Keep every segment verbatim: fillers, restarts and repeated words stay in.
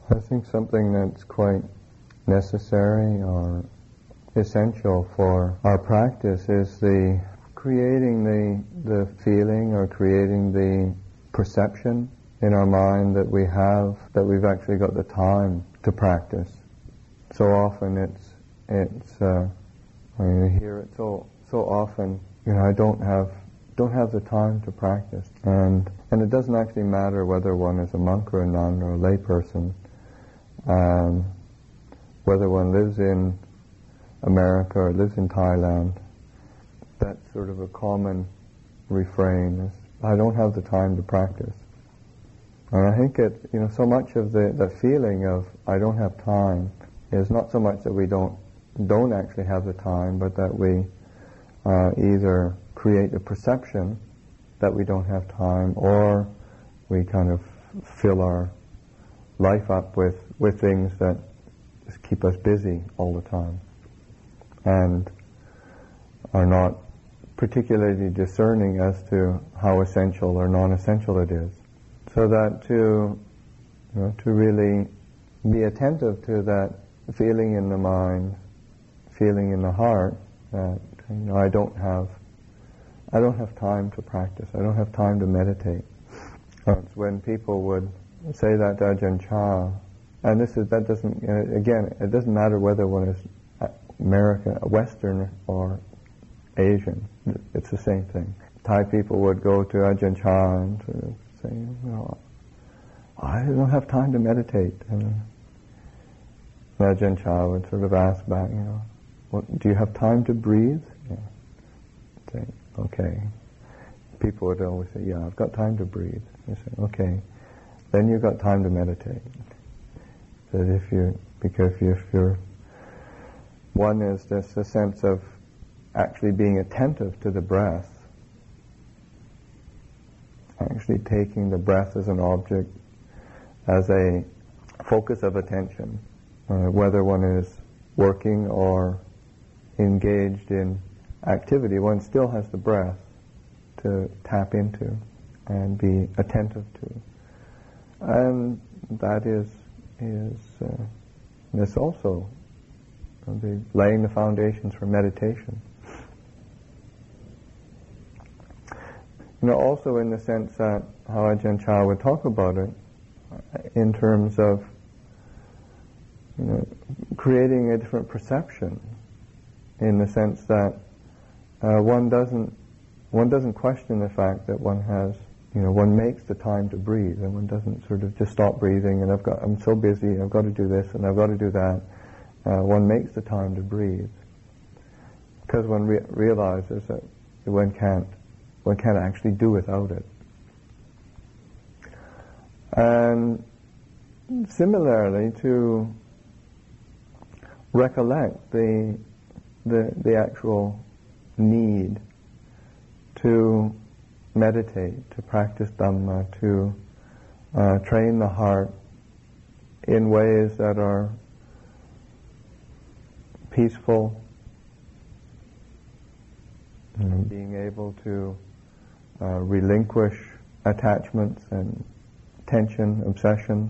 I think something that's quite necessary or essential for our practice is the creating the the feeling or creating the perception in our mind that we have, that we've actually got the time to practice. So often it's it's uh, I mean, you hear it so so often. You know, I don't have don't have the time to practice, and and it doesn't actually matter whether one is a monk or a nun or a lay person, um, whether one lives in America or lives in Thailand. That's sort of a common refrain: is, I don't have the time to practice. And I think it, you know, so much of the, the feeling of I don't have time is not so much that we don't don't actually have the time, but that we uh, either create a perception that we don't have time, or we kind of fill our life up with, with things that just keep us busy all the time and are not particularly discerning as to how essential or non-essential it is. So that to, you know, to really be attentive to that feeling in the mind, feeling in the heart, that, you know, I don't have, I don't have time to practice. I don't have time to meditate. It's when people would say that to Ajahn Chah, and this is that doesn't you know, again it doesn't matter whether one is American, Western, or Asian. It's the same thing. Thai people would go to Ajahn Chah and sort of say, you know, I don't have time to meditate. And Ajahn Chah would sort of ask back, you know, what, do you have time to breathe? Yeah. Say, okay. People would always say, yeah, I've got time to breathe. You say, okay, then you've got time to meditate. That if you, because if you're, one is this a sense of actually being attentive to the breath, actually taking the breath as an object, as a focus of attention, uh, whether one is working or engaged in activity, one still has the breath to tap into and be attentive to. And that is is uh, this also uh, the laying the foundations for meditation. You know, also in the sense that how Ajahn Chah would talk about it, in terms of, you know, creating a different perception, in the sense that uh, one doesn't one doesn't question the fact that one has, you know, one makes the time to breathe, and one doesn't sort of just stop breathing and I've got I'm so busy, I've got to do this and I've got to do that. Uh, one makes the time to breathe because one re- realizes that one can't one can't actually do without it. And similarly, to recollect the the the actual need to meditate, to practice Dhamma, to uh, train the heart in ways that are peaceful, you know, being able to uh, relinquish attachments and tension, obsessions.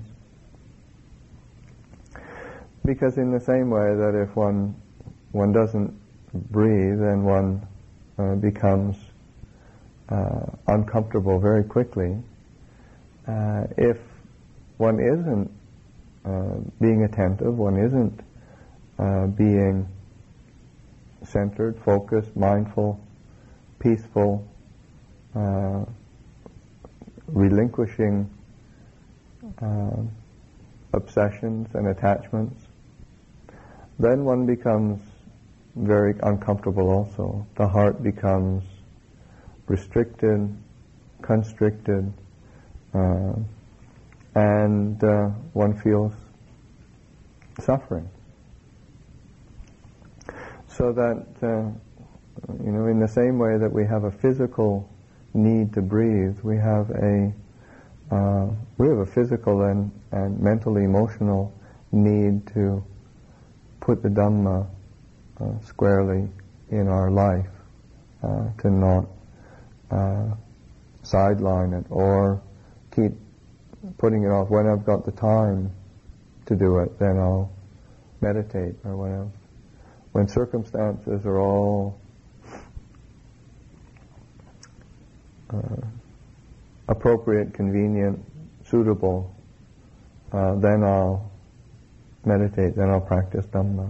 Because in the same way that if one one doesn't breathe, then one uh, becomes uh, uncomfortable very quickly. Uh, if one isn't uh, being attentive, one isn't uh, being centered, focused, mindful, peaceful, uh, relinquishing uh, obsessions and attachments, then one becomes very uncomfortable also. The heart becomes restricted, constricted, uh, and uh, one feels suffering. So that, uh, you know, in the same way that we have a physical need to breathe, we have a uh, we have a physical and, and mental, emotional need to put the Dhamma uh, squarely in our life, uh, to not uh, sideline it or keep putting it off. When I've got the time, to do it, then I'll meditate or whatever. When circumstances are all uh, appropriate, convenient, suitable, uh, then I'll meditate, then I'll practice Dhamma.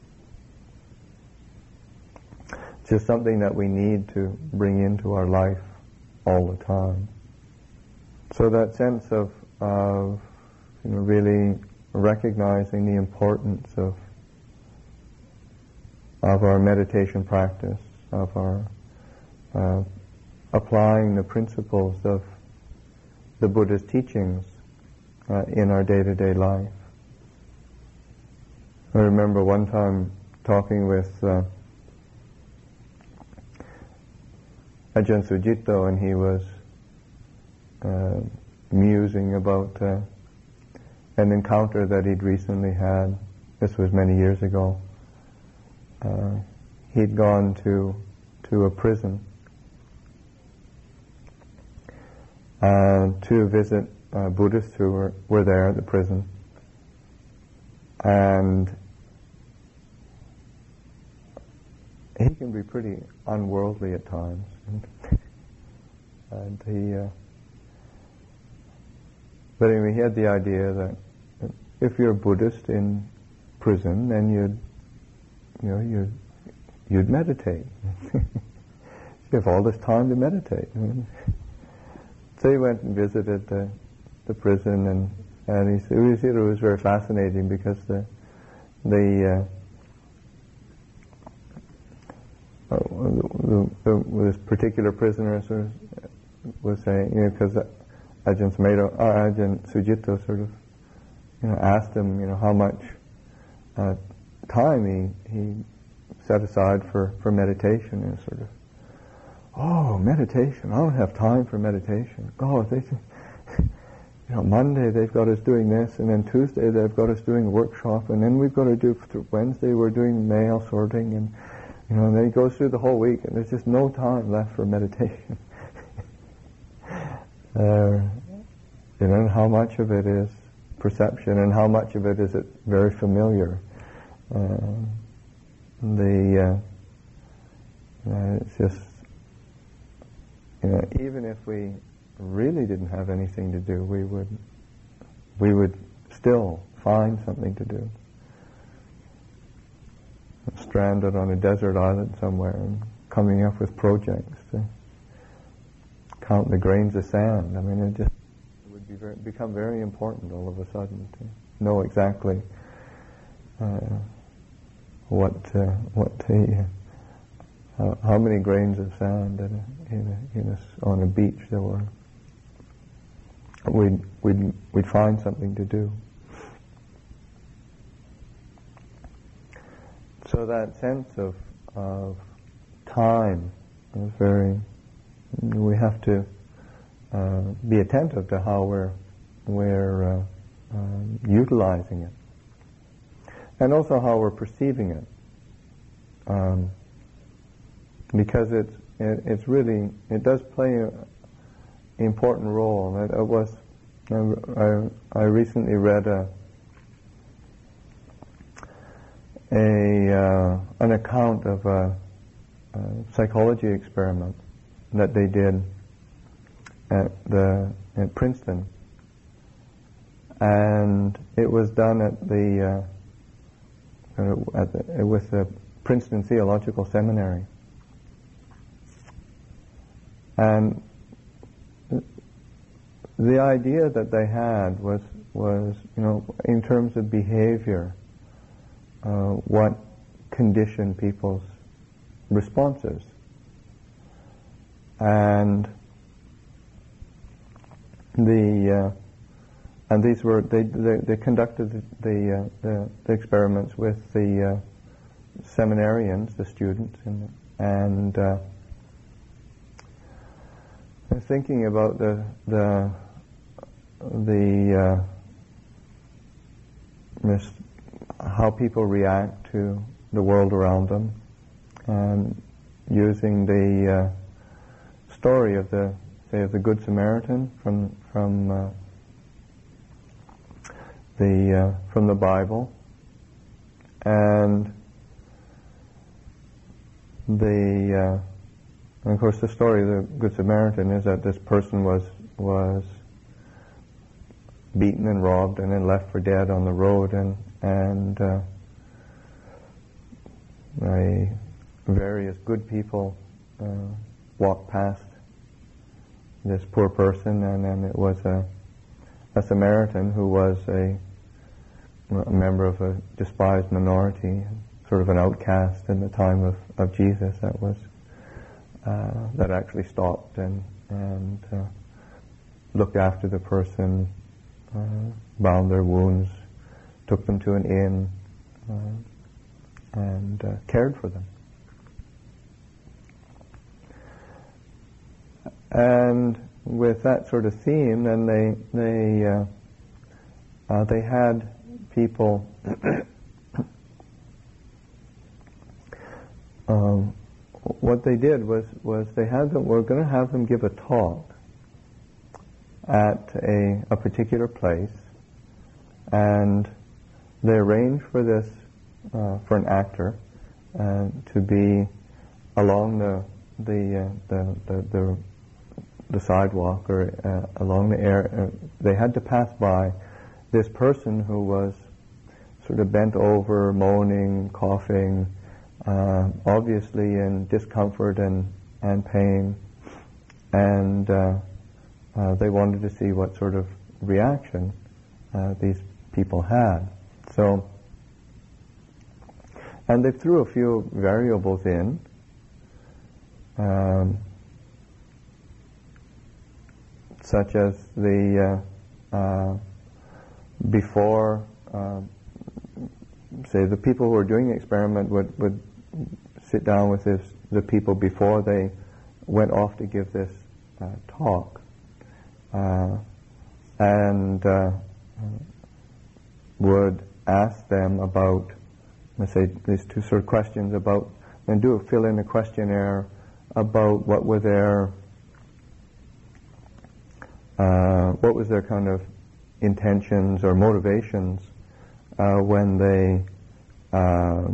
It's just something that we need to bring into our life all the time. So that sense of, of you know, really recognizing the importance of of our meditation practice, of our uh, applying the principles of the Buddha's teachings uh, in our day-to-day life. I remember one time talking with uh, Ajahn Sujito, and he was uh, musing about uh, an encounter that he'd recently had. This was many years ago. Uh, he'd gone to to a prison uh, to visit uh, Buddhists who were, were there at the prison, and he can be pretty unworldly at times. And he, uh, but anyway, he had the idea that if you're a Buddhist in prison, then you'd, you know, you'd, you'd meditate. You have all this time to meditate. So he went and visited the, the prison, and, and he said it was, it was very fascinating because the the uh, the, the, the, this particular prisoner sort of was saying, you know, because Ajahn Sumedho, uh, Ajahn Sujito sort of, you know, asked him, you know, how much uh, time he he set aside for, for meditation, and sort of, oh, meditation, I don't have time for meditation. Oh, they, you know, Monday they've got us doing this, and then Tuesday they've got us doing a workshop, and then we've got to do, Wednesday we're doing mail sorting, and, you know, and then he goes through the whole week, and there's just no time left for meditation. uh, you know, and how much of it is perception, and how much of it is it very familiar. Uh, the uh, uh, it's just, you know, even if we really didn't have anything to do, we would we would still find something to do. Stranded on a desert island somewhere and coming up with projects to count the grains of sand. I mean, it just it would be very, become very important all of a sudden to know exactly uh, what uh, what the uh, how many grains of sand in a, in a, in a, on a beach there were. We'd we'd we'd find something to do. So that sense of of time is very. We have to uh, be attentive to how we're we're uh, um, utilizing it, and also how we're perceiving it, um, because it's it, it's really it does play an important role. It, it was I I recently read a a uh, an account of a, a psychology experiment that they did at the at Princeton, and it was done at the uh, at the, with the Princeton Theological Seminary, and the idea that they had was was you know, in terms of behavior, uh, what conditioned people's responses. And the uh, and these were they they, they conducted the the, uh, the the experiments with the uh, seminarians, the students, and and uh, thinking about the the the uh, this, how people react to the world around them, and using the uh, story of the, say, of the Good Samaritan from from uh, the uh, from the Bible, and the uh, and of course the story of the Good Samaritan is that this person was was beaten and robbed and then left for dead on the road, and and uh, a, various good people uh, walked past this poor person, and then it was a, a Samaritan who was a, a member of a despised minority, sort of an outcast in the time of, of Jesus, that was uh, that actually stopped and and uh, looked after the person, uh, bound their wounds, took them to an inn, uh, and uh, cared for them. And with that sort of theme, then they they uh, uh, they had people um, what they did was was they had them were going to have them give a talk at a a particular place, and they arranged for this uh, for an actor uh, to be along the the uh, the, the the the sidewalk or uh, along the air. Uh, they had to pass by this person who was sort of bent over, moaning, coughing, uh, obviously in discomfort and, and pain, and uh, uh, they wanted to see what sort of reaction uh, these people had. So, and they threw a few variables in. Um, such as the uh, uh, before, uh, say the people who were doing the experiment would, would sit down with this, the people before they went off to give this uh, talk, uh, and uh, would ask them about, let's say, these two sort of questions about, and do fill in a questionnaire about what were their Uh, what was their kind of intentions or motivations uh, when they uh,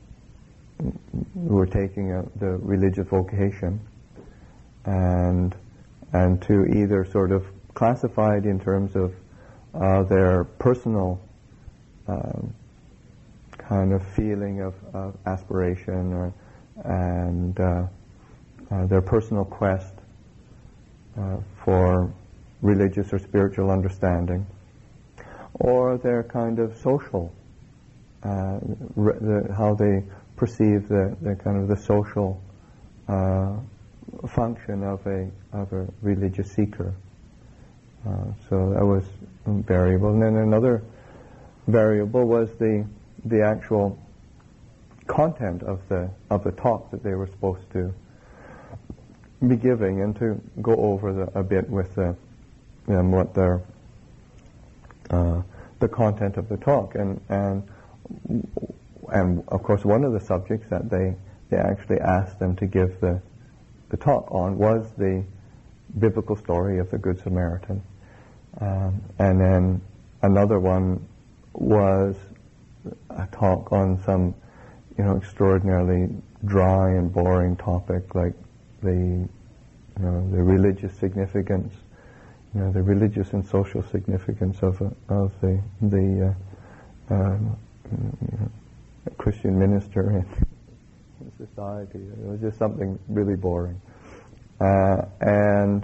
were taking a, the religious vocation, and and to either sort of classify it in terms of uh, their personal uh, kind of feeling of, of aspiration, or and uh, uh, their personal quest uh, for religious or spiritual understanding, or their kind of social, uh, re- the, how they perceive the, the kind of the social uh, function of a of a religious seeker. Uh, so that was variable, and then another variable was the the actual content of the of the talk that they were supposed to be giving, and to go over the, a bit with the and what their uh, the content of the talk, and and and of course one of the subjects that they they actually asked them to give the the talk on was the biblical story of the Good Samaritan, um, and then another one was a talk on some you know extraordinarily dry and boring topic like the you know the religious significance. You know, the religious and social significance of uh, of the the uh, um, you know, Christian minister in society. It was just something really boring, uh, and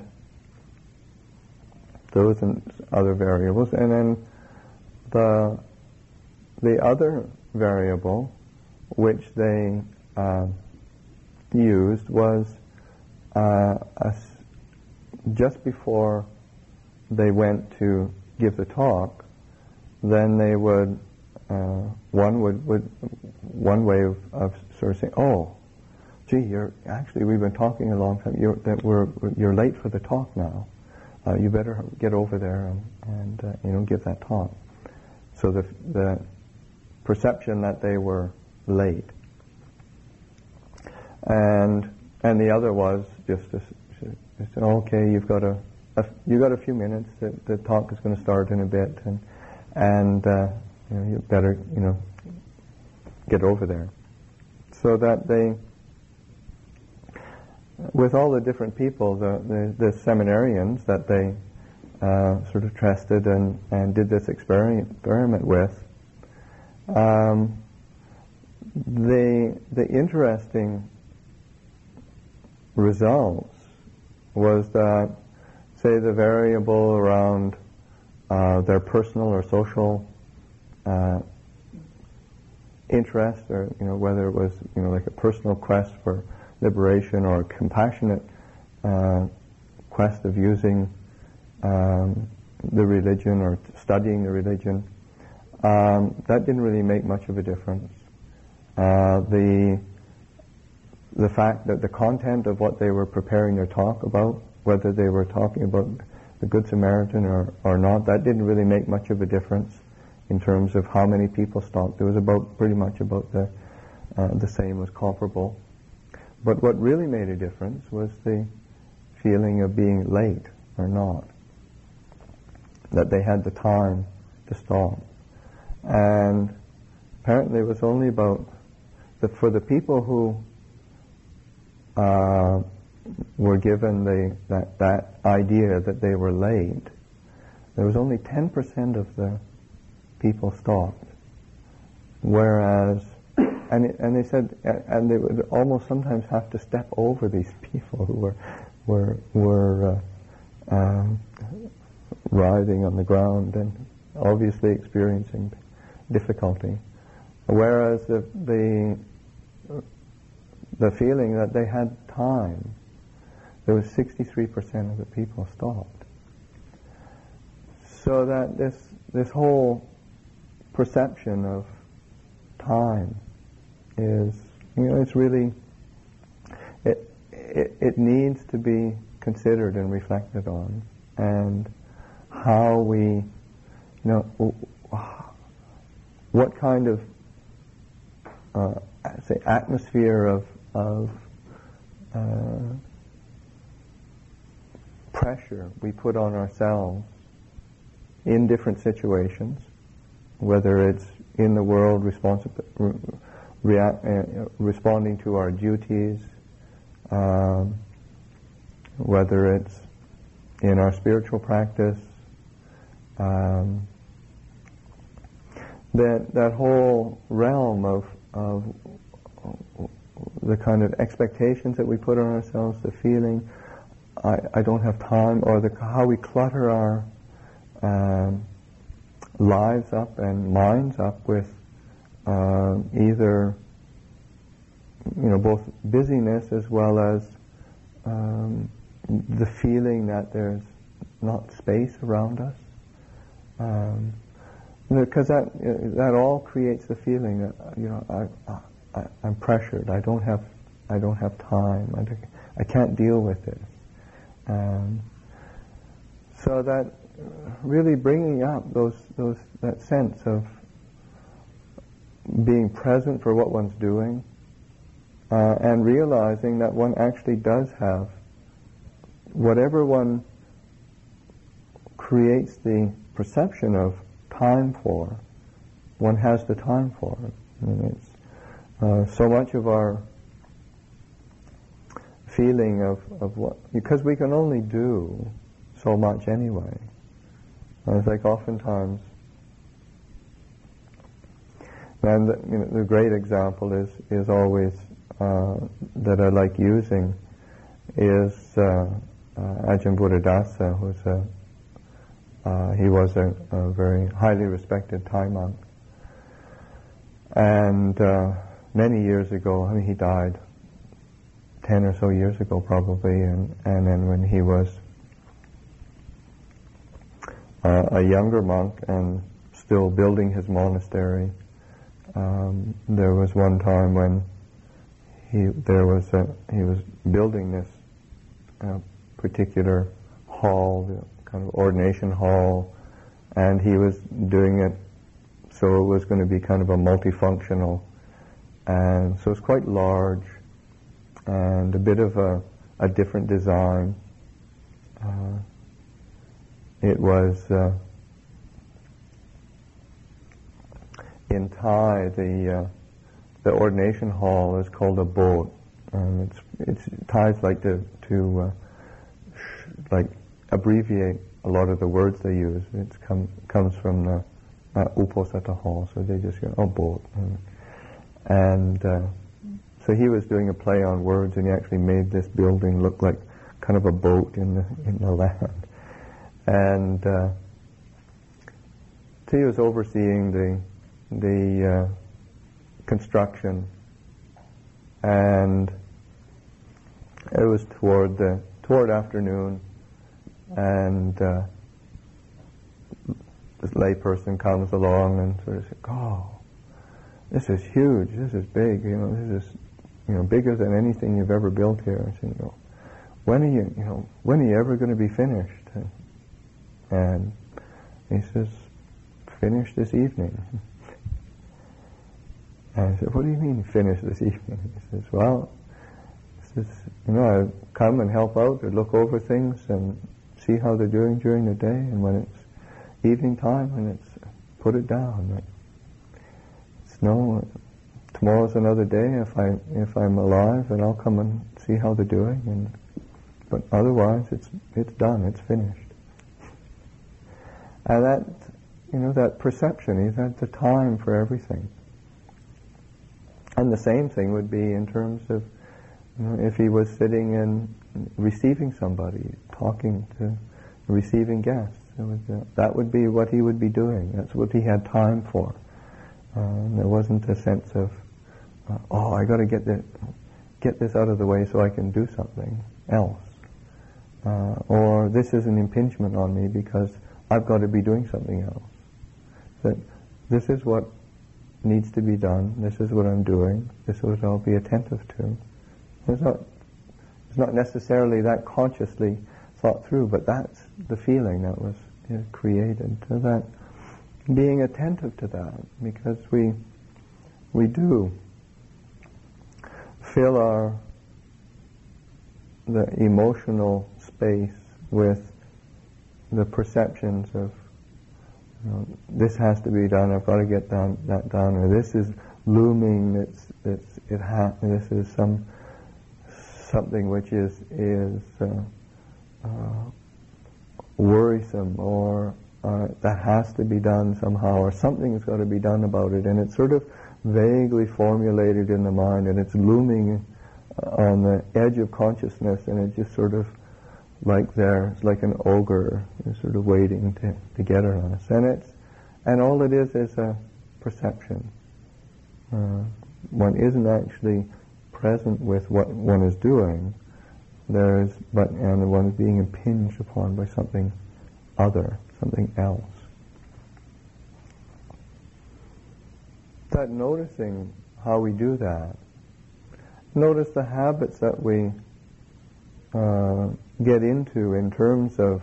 those and other variables. And then the the other variable which they uh, used was uh, a, just before they went to give the talk, then they would, uh, one would, would, one way of, of sort of saying, oh, gee, you're, actually we've been talking a long time, you're, that we're, you're late for the talk now, uh, you better get over there and, and uh, you know, give that talk. So the, the perception that they were late. And, and the other was just to, to say, okay, you've got a, A, you got a few minutes. The, the talk is going to start in a bit, and and uh, you know, you better, you know, get over there. So that they, with all the different people, the, the, the seminarians that they uh, sort of trusted and, and did this experiment, experiment with, um, the, the interesting results was that, say, the variable around uh, their personal or social uh, interest, or you know, whether it was you know like a personal quest for liberation or a compassionate uh, quest of using um, the religion or studying the religion, um, that didn't really make much of a difference. Uh, the the fact that the content of what they were preparing their talk about, whether they were talking about the Good Samaritan or, or not, that didn't really make much of a difference in terms of how many people stopped. It was about pretty much about the uh, the same, was comparable. But what really made a difference was the feeling of being late or not, that they had the time to stop. And apparently it was only about, the, for the people who uh, were given the, that, that idea that they were late, there was only ten percent of the people stopped. Whereas, and, it, and they said, and they would almost sometimes have to step over these people who were, were, were uh, um, writhing on the ground and obviously experiencing difficulty. Whereas the, the, the feeling that they had time, there was sixty-three percent of the people stopped. So that this, this whole perception of time is, you know, it's really, it, it, it needs to be considered and reflected on, and how we, you know, what kind of, uh, say, atmosphere of, of uh, pressure we put on ourselves in different situations, whether it's in the world responsi- re- react, uh, responding to our duties, um, whether it's in our spiritual practice, um, that that whole realm of of the kind of expectations that we put on ourselves, the feeling, I, I don't have time, or the how we clutter our um, lives up and minds up with uh, either, you know, both busyness as well as um, the feeling that there's not space around us, um, because that that all creates the feeling that, you know, I, I I'm pressured. I don't have I don't have time. I, don't, I can't deal with it. Um, so that really bringing up those those that sense of being present for what one's doing, uh, and realizing that one actually does have whatever one creates the perception of time for, one has the time for it. I mean, it's uh, so much of our feeling of, of what, because we can only do so much anyway. And it's like oftentimes, and the, you know, the great example is is always uh, that I like using is uh, uh, Ajahn Buddhadasa, who's a uh, he was a, a very highly respected Thai monk, and uh, many years ago, I mean, he died ten or so years ago probably, and and then when he was uh, a younger monk and still building his monastery, um, there was one time when he there was a he was building this uh, particular hall, the kind of ordination hall, and he was doing it so it was going to be kind of a multifunctional, and so it's quite large and a bit of a, a different design. Uh, it was uh, in Thai, the uh, the ordination hall is called a boat, and it's it's Thais like to to uh, sh- like abbreviate a lot of the words they use. It come comes from the uh, Uposatha hall, so they just go, oh, boat, and, and uh, so he was doing a play on words, and he actually made this building look like kind of a boat in the in the land, and uh, so he was overseeing the the uh, construction, and it was toward the toward afternoon, and uh, this layperson comes along and sort of says, "Oh, this is huge. This is big. You know, this is you know bigger than anything you've ever built here." I said, "You know, when are you you know when are you ever going to be finished?" And, and he says, "Finish this evening." And I said, "What do you mean, finish this evening?" He says, "Well, he says, you know, I come and help out, or look over things and see how they're doing during the day, and when it's evening time, when it's put it down. It's no, tomorrow's another day. If I if I'm alive, and I'll come and see how they're doing, and but otherwise, it's it's done. It's finished." And that, you know, that perception, he's had the time for everything. And the same thing would be in terms of, you know, if he was sitting and receiving somebody, talking to, receiving guests. It was, uh, that would be what he would be doing. That's what he had time for. Um, there wasn't a sense of, uh, oh, I got to get this, get this out of the way so I can do something else, uh, or this is an impingement on me because I've got to be doing something else. That this is what needs to be done. This is what I'm doing. This is what I'll be attentive to. It's not, it's not necessarily that consciously thought through, but that's the feeling that was you know, created. So that being attentive to that, because we we do fill our the emotional space with the perceptions of, you know, this has to be done. I've got to get done, that done, or this is looming. It's it's it ha- This is some something which is is uh, uh, worrisome, or uh, that has to be done somehow, or something's got to be done about it, and it's sort of vaguely formulated in the mind, and it's looming on the edge of consciousness, and it just sort of like there, it's like an ogre, is sort of waiting to, to get on us, and it's and all it is is a perception. Uh, one isn't actually present with what one is doing. There is, but and one is being impinged upon by something other, something else. That noticing how we do that, notice the habits that we uh, get into in terms of,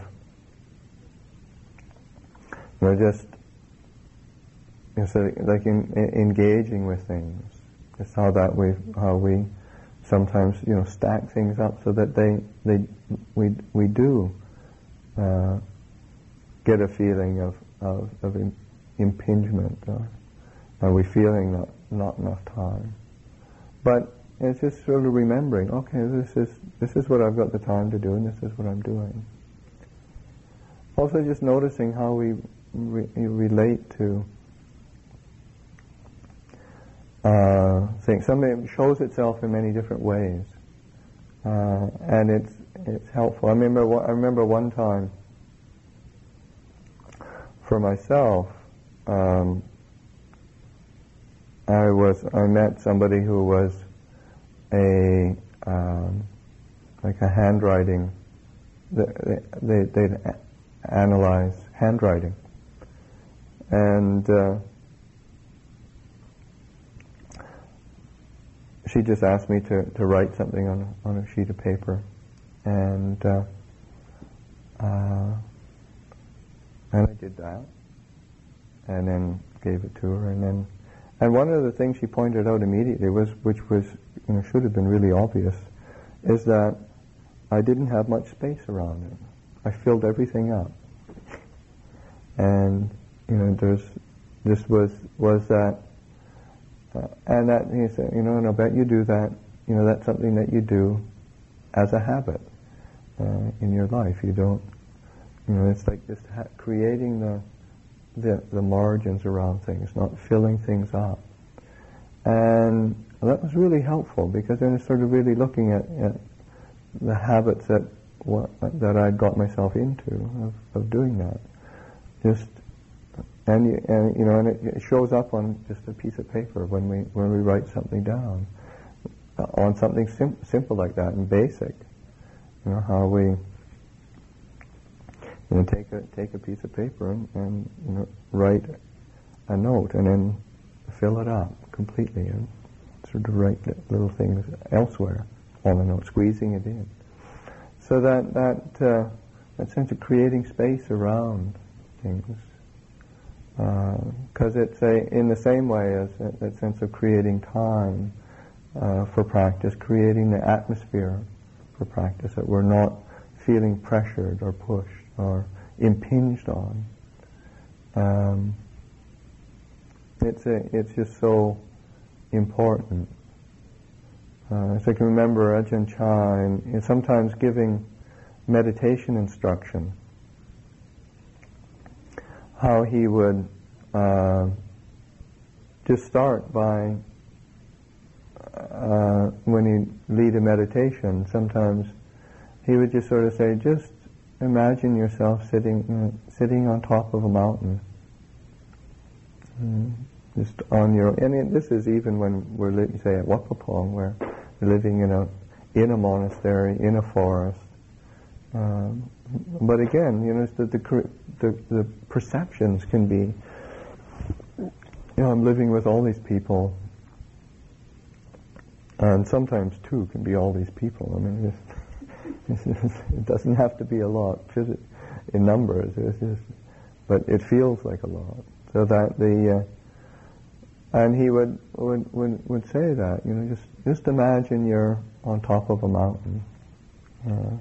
you know, just you know, so like in, in engaging with things. It's how that we how we sometimes you know stack things up so that they they we we do uh, get a feeling of of, of im- impingement. Or are we feeling not not enough time? But it's just sort of remembering, okay, this is this is what I've got the time to do, and this is what I'm doing. Also, just noticing how we re- relate to uh, things. Something shows itself in many different ways, uh, and it's it's helpful. I remember one, I remember one time for myself. Um, I was I met somebody who was a um, like a handwriting. They they they'd analyze handwriting, and uh, she just asked me to, to write something on a, on a sheet of paper, and uh, uh, and I did that, and then gave it to her, and then. And one of the things she pointed out immediately was, which was, you know, should have been really obvious, is that I didn't have much space around it. I filled everything up. And, you know, there's This was was that, uh, and that he said, you know, and I bet you do that. You know, that's something that you do as a habit uh, in your life. You don't, you know, it's like just ha- creating the, the the margins around things, not filling things up. And that was really helpful, because then I started really looking at, at the habits that what, that I'd got myself into of, of doing that. Just and you, and you know, and it, it shows up on just a piece of paper when we when we write something down, uh, on something sim- simple like that and basic. You know, how we, you know, take a take a piece of paper and, and you know, write a note and then fill it up completely and sort of write little things elsewhere on the note, squeezing it in. So that that uh, that sense of creating space around things, because uh, it's a in the same way as that, that sense of creating time uh, for practice, creating the atmosphere for practice, that we're not feeling pressured or pushed or impinged on. Um, it's a, it's just so important. Uh, as I can remember, Ajahn Chah is sometimes giving meditation instruction, how he would uh, just start by, uh, when he lead a meditation, sometimes he would just sort of say, just imagine yourself sitting uh, sitting on top of a mountain. Mm, just on your, and it, this is even when we're, li- say, at Wat Pah Pong, where we're living in a in a monastery, in a forest. Um, but again, you know, the, the the the perceptions can be, you know, I'm living with all these people, and sometimes two can be all these people. I mean, it's, it's, it doesn't have to be a lot in numbers. It's just, but it feels like a lot. So that the uh, and he would, would would would say that, you know, just just imagine you're on top of a mountain. Uh,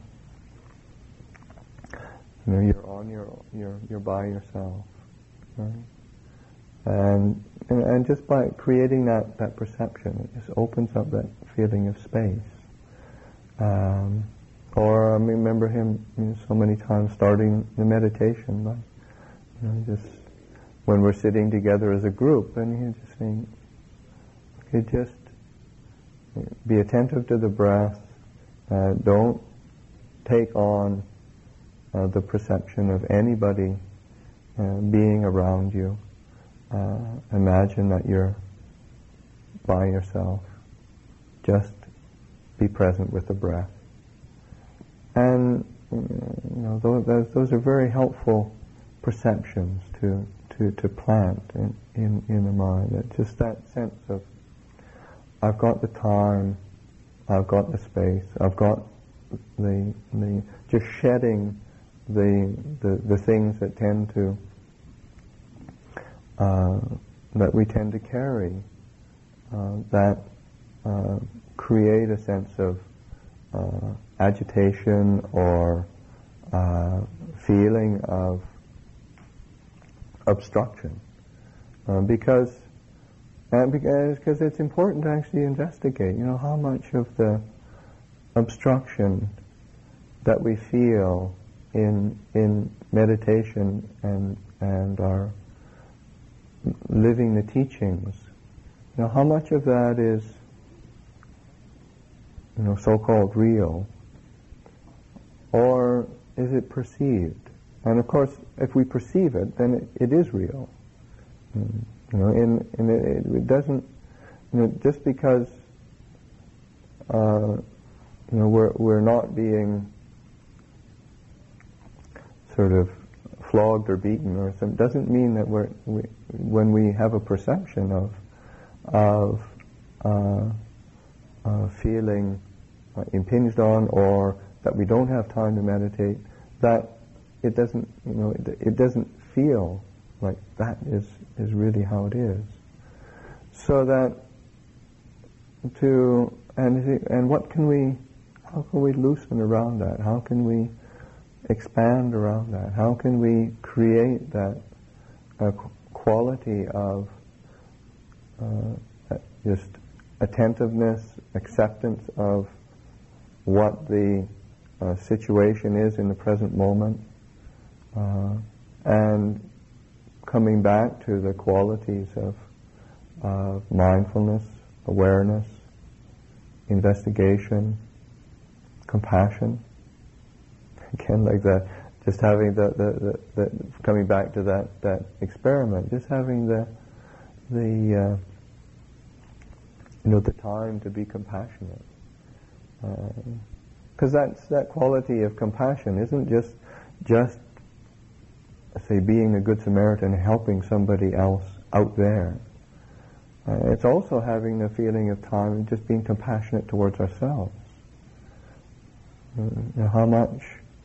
you know, you're on your you're you're by yourself, right? And, and and just by creating that, that perception, it just opens up that feeling of space. Um, or I remember him, you know, so many times starting the meditation by, you know, just when we're sitting together as a group, and he's just saying, okay, just be attentive to the breath. Uh, don't take on uh, the perception of anybody uh, being around you. Uh, imagine that you're by yourself. Just be present with the breath. And you know, those, those are very helpful perceptions to to, to plant in, in, in the mind. It's just that sense of, I've got the time, I've got the space, I've got the the just shedding the the, the things that tend to uh, that we tend to carry uh, that uh, create a sense of uh, agitation or uh, feeling of obstruction, uh, because and because because it's important to actually investigate, you know, how much of the obstruction that we feel in in meditation and and our living the teachings, you know, how much of that is, you know, so-called real, or is it perceived? And of course, if we perceive it, then it, it is real. Mm. You know, and, and it, it doesn't, you know, just because, uh, you know, we're we're not being sort of flogged or beaten or something, doesn't mean that we're we, when we have a perception of of uh, uh, feeling uh, impinged on, or that we don't have time to meditate, that it doesn't, you know, it, it doesn't feel like that is, is really how it is. So that to, and and what can we, how can we loosen around that? How can we expand around that? How can we create that uh, quality of uh, just attentiveness, acceptance of what the uh, situation is in the present moment, uh, and coming back to the qualities of uh, mindfulness, awareness, investigation, compassion. Again, like that, just having the, the, the, the coming back to that, that experiment, just having the the uh, you know the time to be compassionate, because uh, that's that quality of compassion isn't just just say being a good Samaritan, helping somebody else out there. Uh, it's also having the feeling of time and just being compassionate towards ourselves. Uh, you know, how much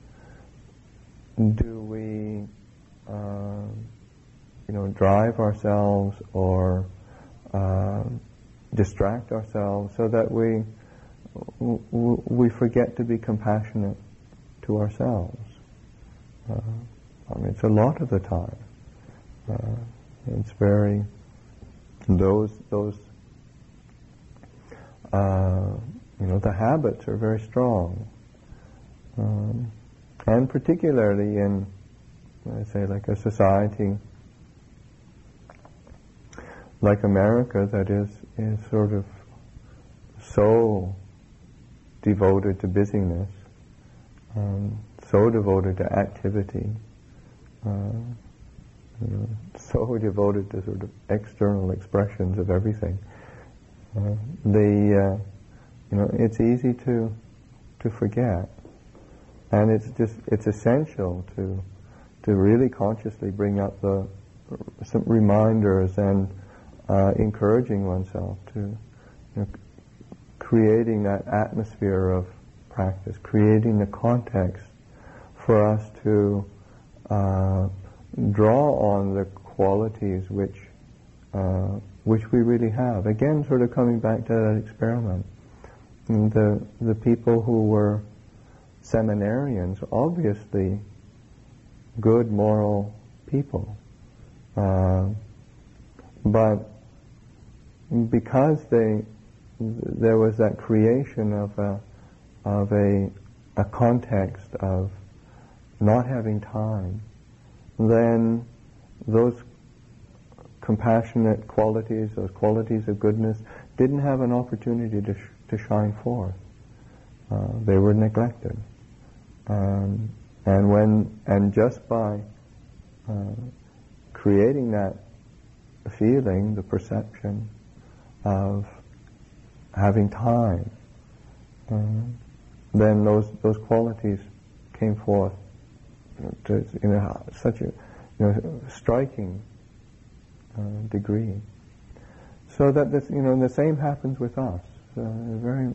do we, uh, you know, drive ourselves or uh, distract ourselves so that we w- w- we forget to be compassionate to ourselves? Uh, I mean, it's a lot of the time. Uh, it's very those those uh, you know the habits are very strong. Um, And particularly in, I say, like a society like America that is, is sort of so devoted to busyness, um, so devoted to activity, uh, you know, so devoted to sort of external expressions of everything. Uh, the, uh, you know, it's easy to to forget. And it's just, it's essential to to really consciously bring up the some reminders and uh, encouraging oneself to, you know, creating that atmosphere of practice, creating the context for us to uh, draw on the qualities which uh, which we really have. Again, sort of coming back to that experiment. And the the people who were seminarians, obviously good moral people, uh, but because they there was that creation of a of a a context of not having time, then those compassionate qualities, those qualities of goodness, didn't have an opportunity to sh- to shine forth. Uh, they were neglected. Um, and when, and just by uh, creating that feeling, the perception of having time, uh, then those those qualities came forth to, you know, such a, you know, striking uh, degree. So that this, you know, the same happens with us. Uh, very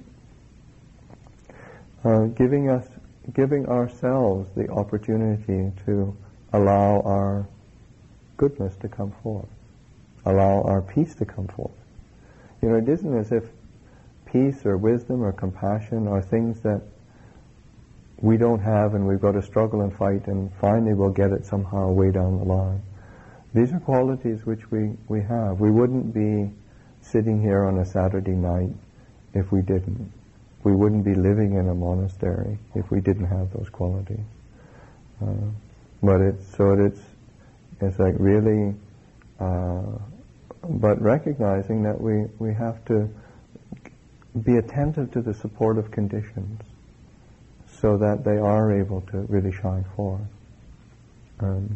uh, giving us. giving ourselves the opportunity to allow our goodness to come forth, allow our peace to come forth. You know, it isn't as if peace or wisdom or compassion are things that we don't have and we've got to struggle and fight and finally we'll get it somehow way down the line. These are qualities which we, we have. We wouldn't be sitting here on a Saturday night if we didn't. We wouldn't be living in a monastery if we didn't have those qualities. Uh, but it's so it's it's like really, uh, but recognizing that we we have to be attentive to the supportive conditions, so that they are able to really shine forth. Um,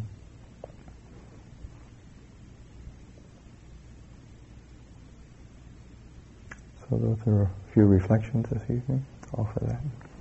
so those are a few reflections this evening. Offer that.